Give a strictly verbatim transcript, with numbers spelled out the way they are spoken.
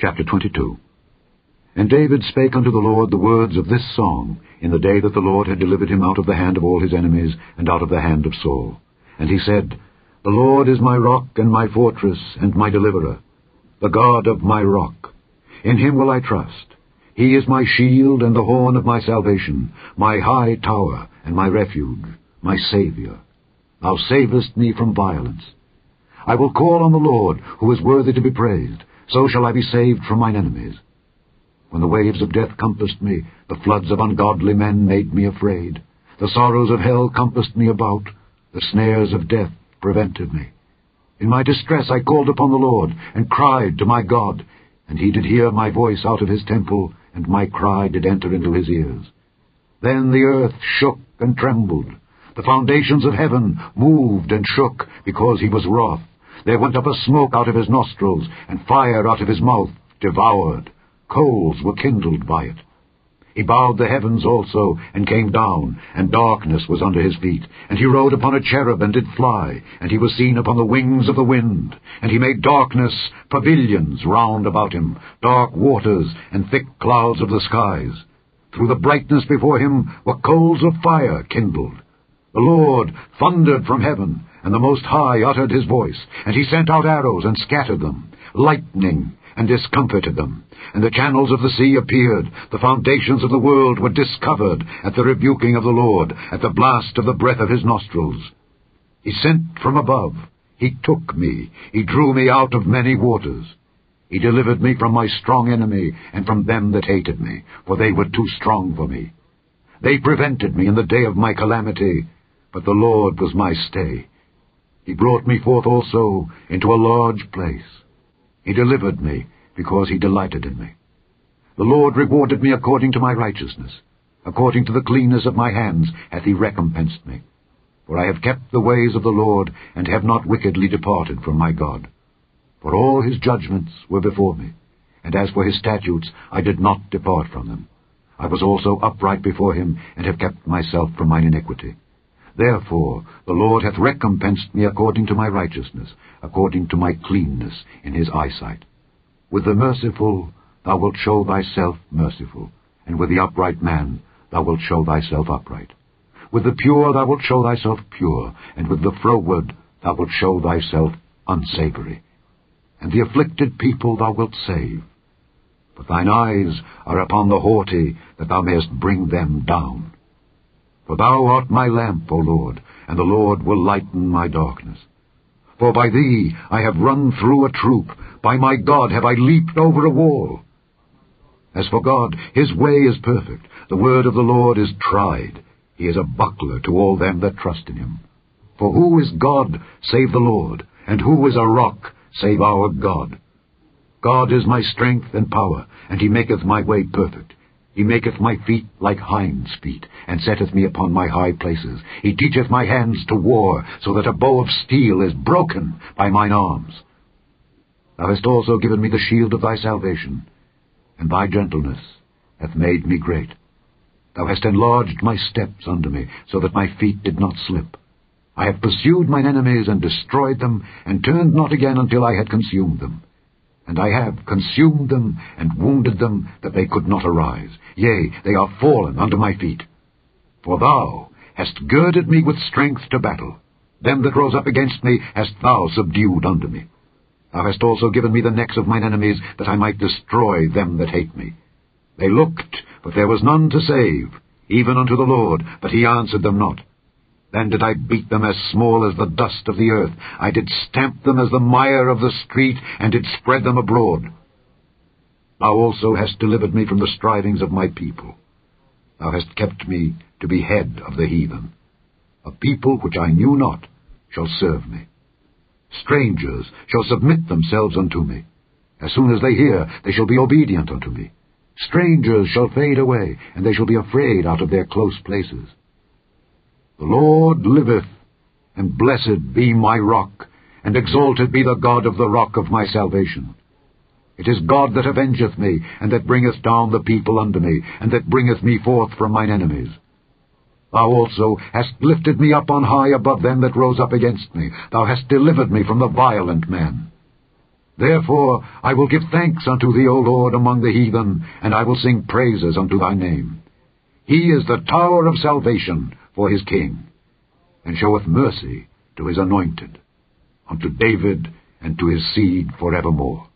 Chapter twenty-two. And David spake unto the Lord the words of this song in the day that the Lord had delivered him out of the hand of all his enemies, and out of the hand of Saul. And he said, The Lord is my rock and my fortress and my deliverer, the God of my rock. In him will I trust. He is my shield and the horn of my salvation, my high tower and my refuge, my Saviour. Thou savest me from violence. I will call on the Lord, who is worthy to be praised. So shall I be saved from mine enemies. When the waves of death compassed me, the floods of ungodly men made me afraid. The sorrows of hell compassed me about. The snares of death prevented me. In my distress I called upon the Lord, and cried to my God. And he did hear my voice out of his temple, and my cry did enter into his ears. Then the earth shook and trembled. The foundations of heaven moved and shook, because he was wroth. There went up a smoke out of his nostrils, and fire out of his mouth devoured. Coals were kindled by it. He bowed the heavens also, and came down, and darkness was under his feet. And he rode upon a cherub, and did fly, and he was seen upon the wings of the wind. And he made darkness pavilions round about him, dark waters, and thick clouds of the skies. Through the brightness before him were coals of fire kindled. The Lord thundered from heaven, and the Most High uttered his voice, and he sent out arrows and scattered them, lightning and discomfited them. And the channels of the sea appeared, the foundations of the world were discovered at the rebuking of the Lord, at the blast of the breath of his nostrils. He sent from above, he took me, he drew me out of many waters. He delivered me from my strong enemy, and from them that hated me, for they were too strong for me. They prevented me in the day of my calamity, but the Lord was my stay. He brought me forth also into a large place. He delivered me, because he delighted in me. The Lord rewarded me according to my righteousness. According to the cleanness of my hands hath he recompensed me. For I have kept the ways of the Lord, and have not wickedly departed from my God. For all his judgments were before me, and as for his statutes, I did not depart from them. I was also upright before him, and have kept myself from mine iniquity. Therefore the Lord hath recompensed me according to my righteousness, according to my cleanness in his eyesight. With the merciful thou wilt show thyself merciful, and with the upright man thou wilt show thyself upright. With the pure thou wilt show thyself pure, and with the froward thou wilt show thyself unsavory. And the afflicted people thou wilt save. But thine eyes are upon the haughty, that thou mayest bring them down. For thou art my lamp, O Lord, and the Lord will lighten my darkness. For by thee I have run through a troop, by my God have I leaped over a wall. As for God, his way is perfect, the word of the Lord is tried. He is a buckler to all them that trust in him. For who is God save the Lord, and who is a rock save our God? God is my strength and power, and he maketh my way perfect. He maketh my feet like hinds' feet, and setteth me upon my high places. He teacheth my hands to war, so that a bow of steel is broken by mine arms. Thou hast also given me the shield of thy salvation, and thy gentleness hath made me great. Thou hast enlarged my steps under me, so that my feet did not slip. I have pursued mine enemies and destroyed them, and turned not again until I had consumed them. And I have consumed them, and wounded them, that they could not arise. Yea, they are fallen under my feet. For thou hast girded me with strength to battle. Them that rose up against me hast thou subdued under me. Thou hast also given me the necks of mine enemies, that I might destroy them that hate me. They looked, but there was none to save, even unto the Lord, but he answered them not. Then did I beat them as small as the dust of the earth. I did stamp them as the mire of the street, and did spread them abroad. Thou also hast delivered me from the strivings of my people. Thou hast kept me to be head of the heathen. A people which I knew not shall serve me. Strangers shall submit themselves unto me. As soon as they hear, they shall be obedient unto me. Strangers shall fade away, and they shall be afraid out of their close places. The Lord liveth, and blessed be my rock, and exalted be the God of the rock of my salvation. It is God that avengeth me, and that bringeth down the people unto me, and that bringeth me forth from mine enemies. Thou also hast lifted me up on high above them that rose up against me. Thou hast delivered me from the violent man. Therefore I will give thanks unto thee, O Lord, among the heathen, and I will sing praises unto thy name. He is the tower of salvation for his king, and showeth mercy to his anointed, unto David and to his seed forevermore.